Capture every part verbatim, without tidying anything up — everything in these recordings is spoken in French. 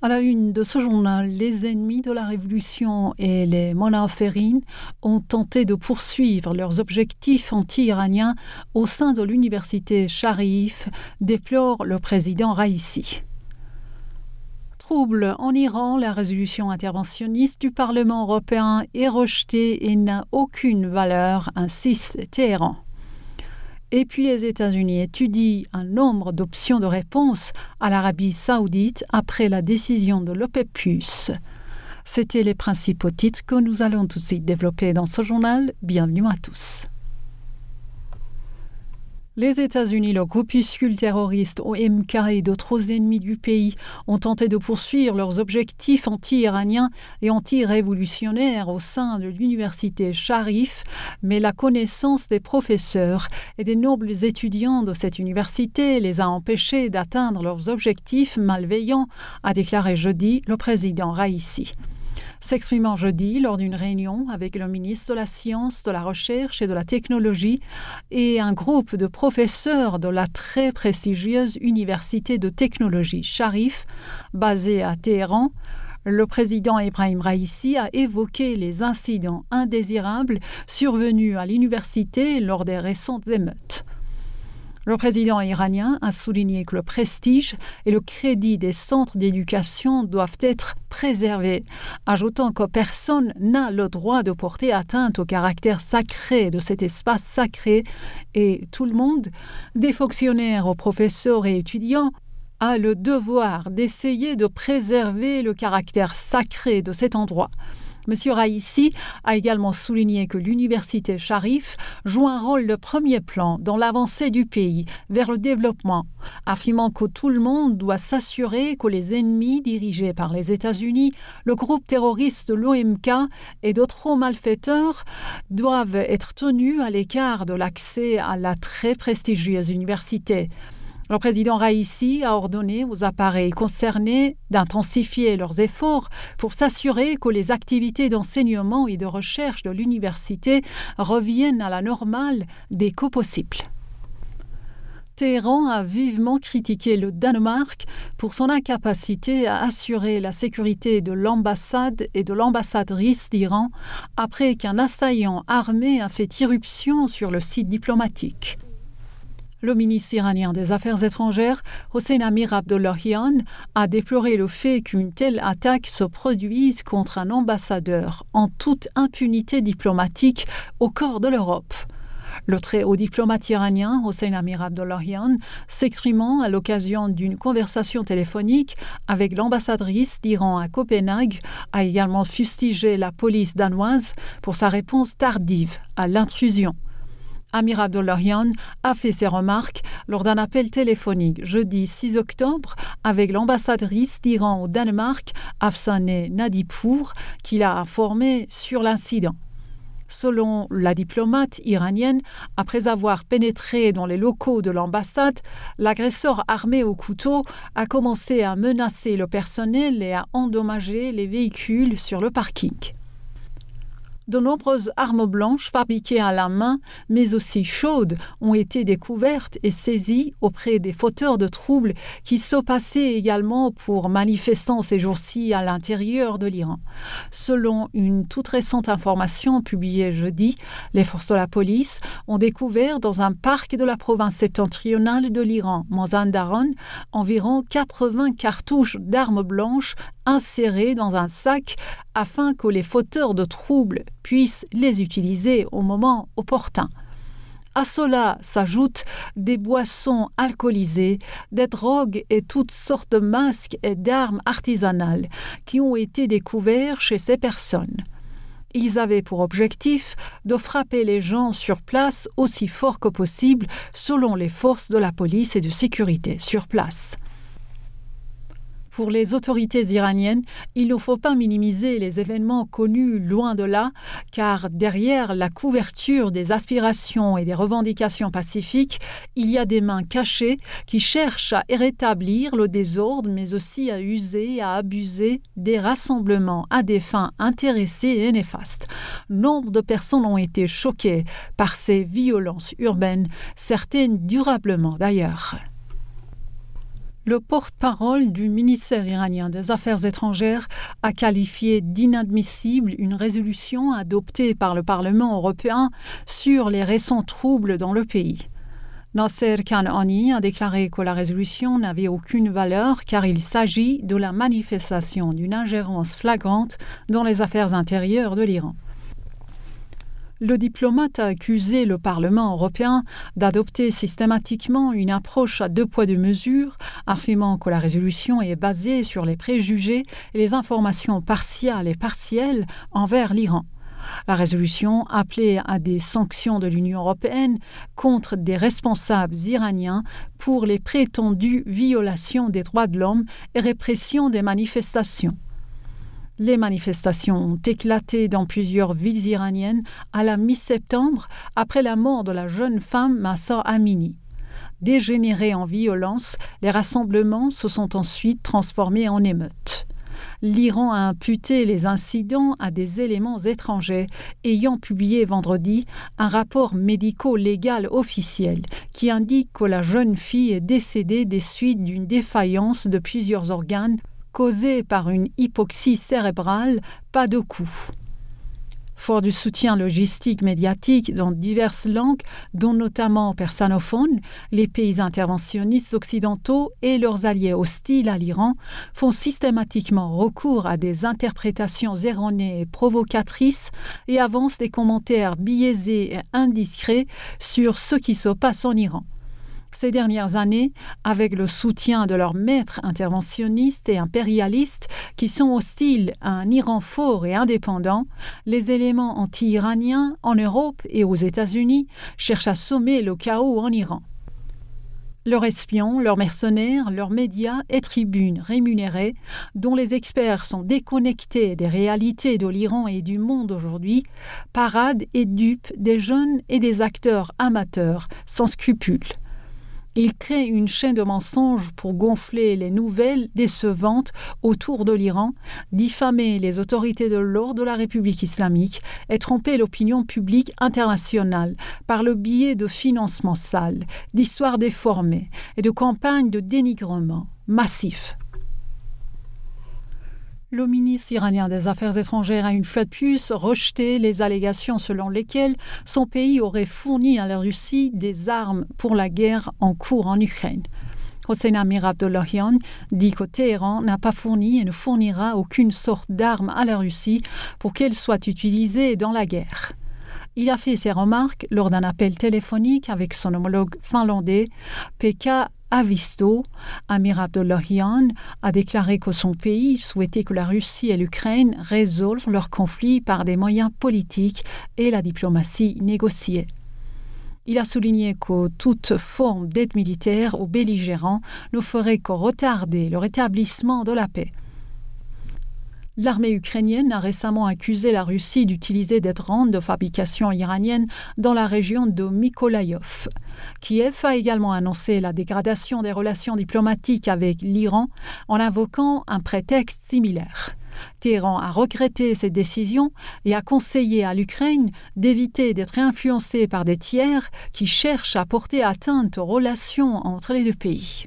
À la une de ce journal, les ennemis de la révolution et les monaférines ont tenté de poursuivre leurs objectifs anti-iraniens au sein de l'université Sharif, déplore le président Raïssi. Trouble en Iran, la résolution interventionniste du Parlement européen est rejetée et n'a aucune valeur, insiste Téhéran. Et puis les États-Unis étudient un nombre d'options de réponse à l'Arabie saoudite après la décision de l'OPEP plus. C'étaient les principaux titres que nous allons tout de suite développer dans ce journal. Bienvenue à tous. Les États-Unis, le groupuscule terroriste O M K et d'autres ennemis du pays ont tenté de poursuivre leurs objectifs anti-iraniens et anti-révolutionnaires au sein de l'université Sharif, mais la connaissance des professeurs et des nobles étudiants de cette université les a empêchés d'atteindre leurs objectifs malveillants, a déclaré jeudi le président Raïssi. S'exprimant jeudi lors d'une réunion avec le ministre de la Science, de la Recherche et de la Technologie et un groupe de professeurs de la très prestigieuse Université de technologie Sharif, basée à Téhéran, le président Ebrahim Raïssi a évoqué les incidents indésirables survenus à l'université lors des récentes émeutes. Le président iranien a souligné que le prestige et le crédit des centres d'éducation doivent être préservés, ajoutant que personne n'a le droit de porter atteinte au caractère sacré de cet espace sacré et tout le monde, des fonctionnaires aux professeurs et étudiants, a le devoir d'essayer de préserver le caractère sacré de cet endroit. M. Raïssi a également souligné que l'université Sharif joue un rôle de premier plan dans l'avancée du pays vers le développement, affirmant que tout le monde doit s'assurer que les ennemis dirigés par les États-Unis, le groupe terroriste de l'O M K et d'autres malfaiteurs doivent être tenus à l'écart de l'accès à la très prestigieuse université. Le président Raïssi a ordonné aux appareils concernés d'intensifier leurs efforts pour s'assurer que les activités d'enseignement et de recherche de l'université reviennent à la normale dès que possible. Téhéran a vivement critiqué le Danemark pour son incapacité à assurer la sécurité de l'ambassade et de l'ambassadrice d'Iran après qu'un assaillant armé a fait irruption sur le site diplomatique. Le ministre iranien des Affaires étrangères, Hossein Amir-Abdollahian, a déploré le fait qu'une telle attaque se produise contre un ambassadeur en toute impunité diplomatique au cœur de l'Europe. Le très haut diplomate iranien, Hossein Amir-Abdollahian, s'exprimant à l'occasion d'une conversation téléphonique avec l'ambassadrice d'Iran à Copenhague, a également fustigé la police danoise pour sa réponse tardive à l'intrusion. Amir Abdollahian a fait ses remarques lors d'un appel téléphonique jeudi six octobre avec l'ambassadrice d'Iran au Danemark, Afsaneh Nadipour, qui l'a informé sur l'incident. Selon la diplomate iranienne, après avoir pénétré dans les locaux de l'ambassade, l'agresseur armé au couteau a commencé à menacer le personnel et à endommager les véhicules sur le parking. De nombreuses armes blanches fabriquées à la main, mais aussi chaudes, ont été découvertes et saisies auprès des fauteurs de troubles qui se passaient également pour manifestants ces jours-ci à l'intérieur de l'Iran. Selon une toute récente information publiée jeudi, les forces de la police ont découvert dans un parc de la province septentrionale de l'Iran, Mazandaran, environ quatre-vingts cartouches d'armes blanches insérées dans un sac afin que les fauteurs de troubles puissent les utiliser au moment opportun. À cela s'ajoutent des boissons alcoolisées, des drogues et toutes sortes de masques et d'armes artisanales qui ont été découverts chez ces personnes. Ils avaient pour objectif de frapper les gens sur place aussi fort que possible selon les forces de la police et de sécurité sur place. Pour les autorités iraniennes, il ne faut pas minimiser les événements connus loin de là, car derrière la couverture des aspirations et des revendications pacifiques, il y a des mains cachées qui cherchent à rétablir le désordre, mais aussi à user et à abuser des rassemblements à des fins intéressées et néfastes. Nombre de personnes ont été choquées par ces violences urbaines, certaines durablement d'ailleurs. Le porte-parole du ministère iranien des Affaires étrangères a qualifié d'inadmissible une résolution adoptée par le Parlement européen sur les récents troubles dans le pays. Nasser Kanani a déclaré que la résolution n'avait aucune valeur car il s'agit de la manifestation d'une ingérence flagrante dans les affaires intérieures de l'Iran. Le diplomate a accusé le Parlement européen d'adopter systématiquement une approche à deux poids deux mesures, affirmant que la résolution est basée sur les préjugés et les informations partiales et partielles envers l'Iran. La résolution appelait à des sanctions de l'Union européenne contre des responsables iraniens pour les prétendues violations des droits de l'homme et répression des manifestations. Les manifestations ont éclaté dans plusieurs villes iraniennes à la mi-septembre après la mort de la jeune femme Mahsa Amini. Dégénérés en violence, les rassemblements se sont ensuite transformés en émeutes. L'Iran a imputé les incidents à des éléments étrangers, ayant publié vendredi un rapport médico-légal officiel qui indique que la jeune fille est décédée des suites d'une défaillance de plusieurs organes causée par une hypoxie cérébrale, pas de coup. Fort du soutien logistique médiatique dans diverses langues, dont notamment persanophone, les pays interventionnistes occidentaux et leurs alliés hostiles à l'Iran font systématiquement recours à des interprétations erronées et provocatrices et avancent des commentaires biaisés et indiscrets sur ce qui se passe en Iran. Ces dernières années, avec le soutien de leurs maîtres interventionnistes et impérialistes qui sont hostiles à un Iran fort et indépendant, les éléments anti-iraniens en Europe et aux États-Unis cherchent à sommer le chaos en Iran. Leurs espions, leurs mercenaires, leurs médias et tribunes rémunérés, dont les experts sont déconnectés des réalités de l'Iran et du monde aujourd'hui, paradent et dupent des jeunes et des acteurs amateurs sans scrupules. Il crée une chaîne de mensonges pour gonfler les nouvelles décevantes autour de l'Iran, diffamer les autorités de l'ordre de la République islamique et tromper l'opinion publique internationale par le biais de financements sales, d'histoires déformées et de campagnes de dénigrement massifs. Le ministre iranien des Affaires étrangères a une fois de plus rejeté les allégations selon lesquelles son pays aurait fourni à la Russie des armes pour la guerre en cours en Ukraine. Hossein Amir Abdollahian dit que Téhéran n'a pas fourni et ne fournira aucune sorte d'armes à la Russie pour qu'elles soient utilisées dans la guerre. Il a fait ces remarques lors d'un appel téléphonique avec son homologue finlandais, Pekka Haavisto. Amir Abdollahian a déclaré que son pays souhaitait que la Russie et l'Ukraine résolvent leur conflit par des moyens politiques et la diplomatie négociée. Il a souligné que toute forme d'aide militaire aux belligérants ne ferait que retarder le rétablissement de la paix. L'armée ukrainienne a récemment accusé la Russie d'utiliser des drones de fabrication iranienne dans la région de Mykolaïv. Kiev a également annoncé la dégradation des relations diplomatiques avec l'Iran en invoquant un prétexte similaire. Téhéran a regretté cette décision et a conseillé à l'Ukraine d'éviter d'être influencée par des tiers qui cherchent à porter atteinte aux relations entre les deux pays.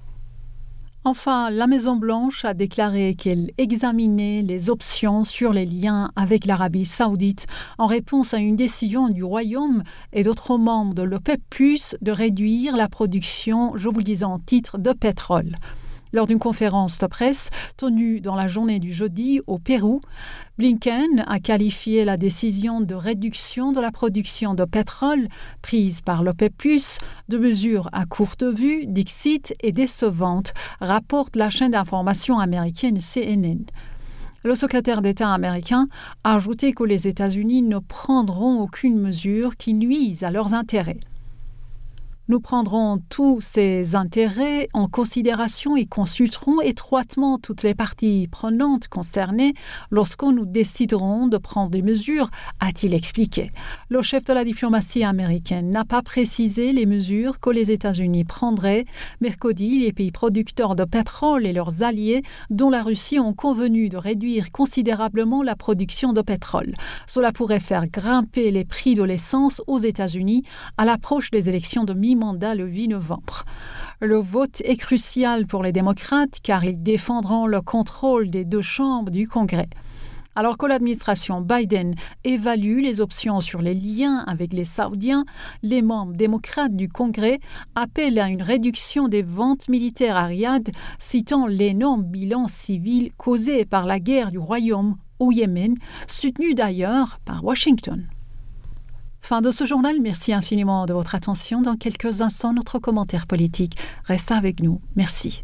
Enfin, la Maison-Blanche a déclaré qu'elle examinait les options sur les liens avec l'Arabie saoudite en réponse à une décision du Royaume et d'autres membres de l'OPEP plus, de réduire la production, je vous le disais en titre, de pétrole. Lors d'une conférence de presse tenue dans la journée du jeudi au Pérou, Blinken a qualifié la décision de réduction de la production de pétrole prise par l'OPEP plus, de mesure à courte vue, dixit et décevante, rapporte la chaîne d'information américaine C N N. Le secrétaire d'État américain a ajouté que les États-Unis ne prendront aucune mesure qui nuise à leurs intérêts. Nous prendrons tous ces intérêts en considération et consulterons étroitement toutes les parties prenantes concernées lorsque nous déciderons de prendre des mesures, a-t-il expliqué. Le chef de la diplomatie américaine n'a pas précisé les mesures que les États-Unis prendraient. Mercredi, les pays producteurs de pétrole et leurs alliés, dont la Russie, ont convenu de réduire considérablement la production de pétrole. Cela pourrait faire grimper les prix de l'essence aux États-Unis à l'approche des élections de mi mi-mandat le huit novembre. Le vote est crucial pour les démocrates car ils défendront le contrôle des deux chambres du Congrès. Alors que l'administration Biden évalue les options sur les liens avec les Saoudiens, les membres démocrates du Congrès appellent à une réduction des ventes militaires à Riyad, citant l'énorme bilan civil causé par la guerre du Royaume au Yémen, soutenu d'ailleurs par Washington. Fin de ce journal, merci infiniment de votre attention. Dans quelques instants, notre commentaire politique. Restez avec nous. Merci.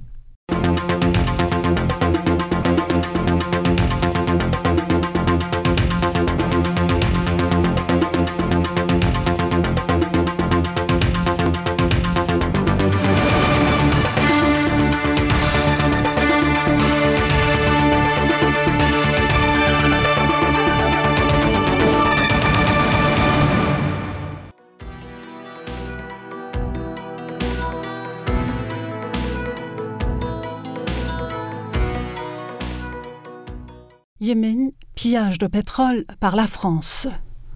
Yémen, pillage de pétrole par la France.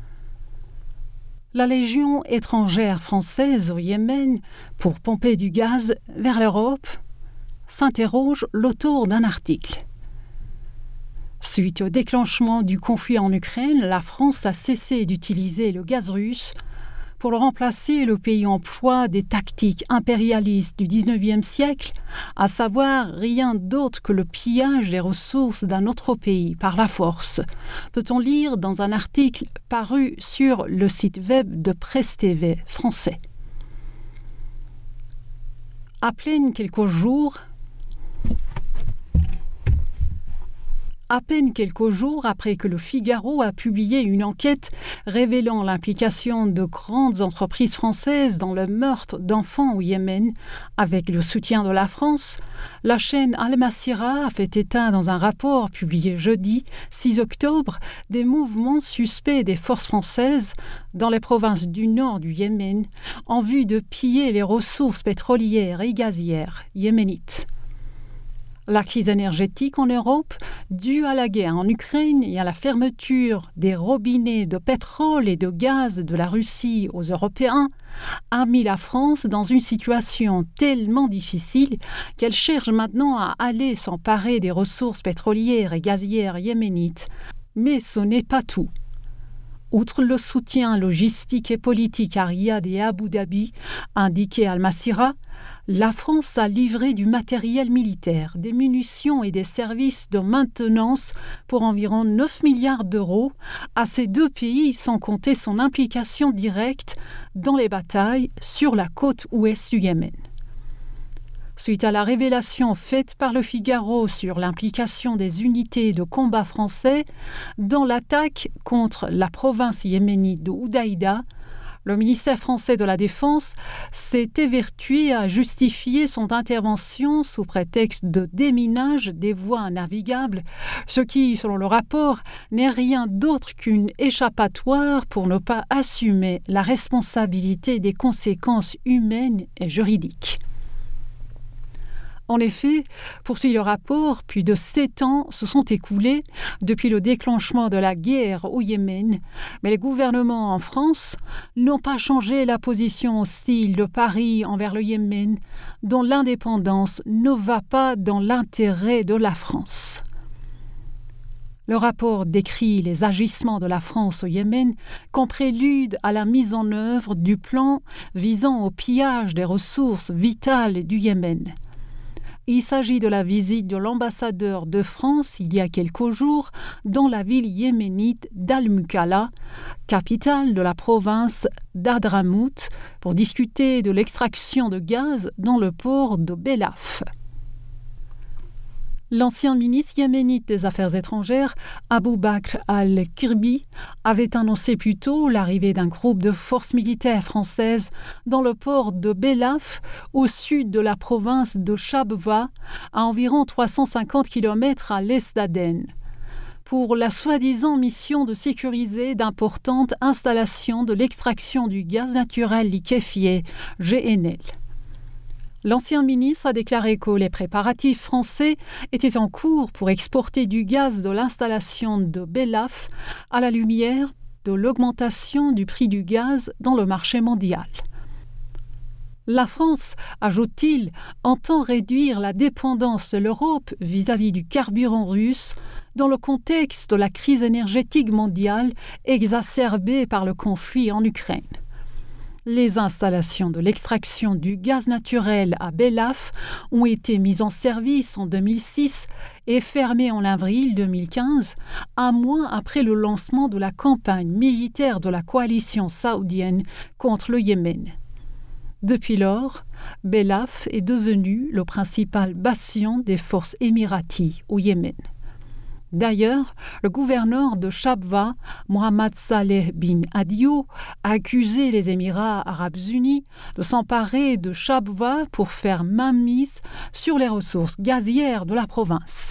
La Légion étrangère française au Yémen, pour pomper du gaz vers l'Europe, s'interroge autour d'un article. Suite au déclenchement du conflit en Ukraine, la France a cessé d'utiliser le gaz russe. Pour le remplacer, le pays emploie des tactiques impérialistes du dix-neuvième siècle, à savoir rien d'autre que le pillage des ressources d'un autre pays par la force, peut-on lire dans un article paru sur le site web de Presse T V français. À peine quelques jours, À peine quelques jours après que le Figaro a publié une enquête révélant l'implication de grandes entreprises françaises dans le meurtre d'enfants au Yémen, avec le soutien de la France, la chaîne Al Masirah a fait état dans un rapport publié jeudi six octobre des mouvements suspects des forces françaises dans les provinces du nord du Yémen en vue de piller les ressources pétrolières et gazières yéménites. La crise énergétique en Europe, due à la guerre en Ukraine et à la fermeture des robinets de pétrole et de gaz de la Russie aux Européens, a mis la France dans une situation tellement difficile qu'elle cherche maintenant à aller s'emparer des ressources pétrolières et gazières yéménites. Mais ce n'est pas tout. Outre le soutien logistique et politique à Riyad et à Abu Dhabi, indiqué Al Masirah, la France a livré du matériel militaire, des munitions et des services de maintenance pour environ neuf milliards d'euros à ces deux pays, sans compter son implication directe dans les batailles sur la côte ouest du Yémen. Suite à la révélation faite par le Figaro sur l'implication des unités de combat français dans l'attaque contre la province yéménite de Hodeïda, le ministère français de la Défense s'est évertué à justifier son intervention sous prétexte de déminage des voies navigables, ce qui, selon le rapport, n'est rien d'autre qu'une échappatoire pour ne pas assumer la responsabilité des conséquences humaines et juridiques. En effet, poursuit le rapport, plus de sept ans se sont écoulés depuis le déclenchement de la guerre au Yémen, mais les gouvernements en France n'ont pas changé la position hostile de Paris envers le Yémen, dont l'indépendance ne va pas dans l'intérêt de la France. Le rapport décrit les agissements de la France au Yémen comme prélude à la mise en œuvre du plan visant au pillage des ressources vitales du Yémen. Il s'agit de la visite de l'ambassadeur de France il y a quelques jours dans la ville yéménite d'Al-Mukalla, capitale de la province d'Hadramout, pour discuter de l'extraction de gaz dans le port de Belaf. L'ancien ministre yéménite des Affaires étrangères, Abou Bakr al-Kirbi, avait annoncé plus tôt l'arrivée d'un groupe de forces militaires françaises dans le port de Belaf, au sud de la province de Chabwa, à environ trois cent cinquante kilomètres à l'est d'Aden, pour la soi-disant mission de sécuriser d'importantes installations de l'extraction du gaz naturel liquéfié, G N L. L'ancien ministre a déclaré que les préparatifs français étaient en cours pour exporter du gaz de l'installation de Belaf à la lumière de l'augmentation du prix du gaz dans le marché mondial. La France, ajoute-t-il, entend réduire la dépendance de l'Europe vis-à-vis du carburant russe dans le contexte de la crise énergétique mondiale exacerbée par le conflit en Ukraine. Les installations de l'extraction du gaz naturel à Belaf ont été mises en service en deux mille six et fermées en avril deux mille quinze, un mois après le lancement de la campagne militaire de la coalition saoudienne contre le Yémen. Depuis lors, Belaf est devenu le principal bastion des forces émiraties au Yémen. D'ailleurs, le gouverneur de Chabwa, Mohammed Saleh bin Adio, a accusé les Émirats arabes unis de s'emparer de Chabwa pour faire mainmise sur les ressources gazières de la province.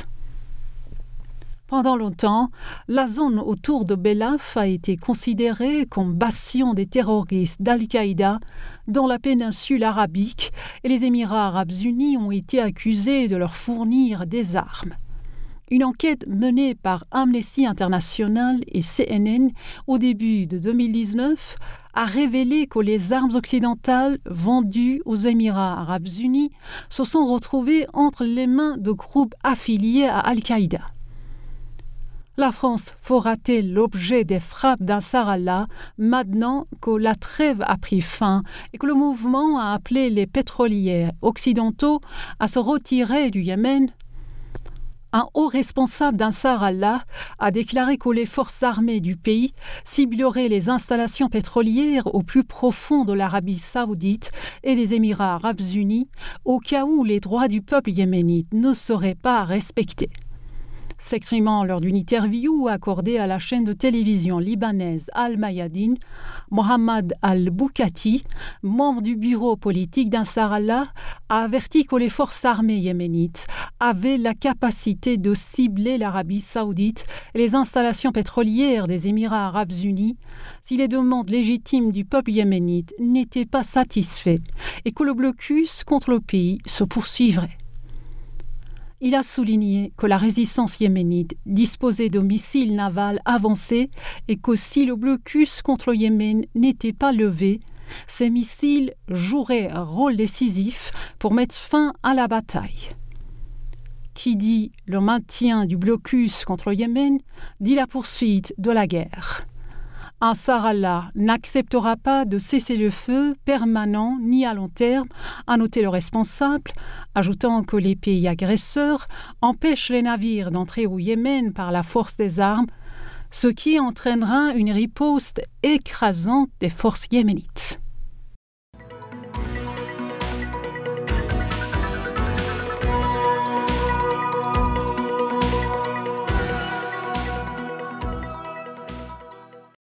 Pendant longtemps, la zone autour de Belaf a été considérée comme bastion des terroristes d'Al-Qaïda dans la péninsule arabique et les Émirats arabes unis ont été accusés de leur fournir des armes. Une enquête menée par Amnesty International et C N N au début de deux mille dix-neuf a révélé que les armes occidentales vendues aux Émirats arabes unis se sont retrouvées entre les mains de groupes affiliés à Al-Qaïda. La France fera-t-elle l'objet des frappes d'Ansar Allah maintenant que la trêve a pris fin et que le mouvement a appelé les pétroliers occidentaux à se retirer du Yémen? Un haut responsable d'Ansar Allah a déclaré que les forces armées du pays cibleraient les installations pétrolières au plus profond de l'Arabie saoudite et des Émirats arabes unis au cas où les droits du peuple yéménite ne seraient pas respectés. S'exprimant lors d'une interview accordée à la chaîne de télévision libanaise Al-Mayadin, Mohamed Al-Boukati, membre du bureau politique d'Ansar Allah, a averti que les forces armées yéménites avaient la capacité de cibler l'Arabie saoudite et les installations pétrolières des Émirats arabes unis si les demandes légitimes du peuple yéménite n'étaient pas satisfaites et que le blocus contre le pays se poursuivrait. Il a souligné que la résistance yéménite disposait de missiles navals avancés et que si le blocus contre le Yémen n'était pas levé, ces missiles joueraient un rôle décisif pour mettre fin à la bataille. Qui dit le maintien du blocus contre le Yémen, dit la poursuite de la guerre. Ansar Allah n'acceptera pas de cessez-le-feu permanent ni à long terme, a noté le responsable, ajoutant que les pays agresseurs empêchent les navires d'entrer au Yémen par la force des armes, ce qui entraînera une riposte écrasante des forces yéménites.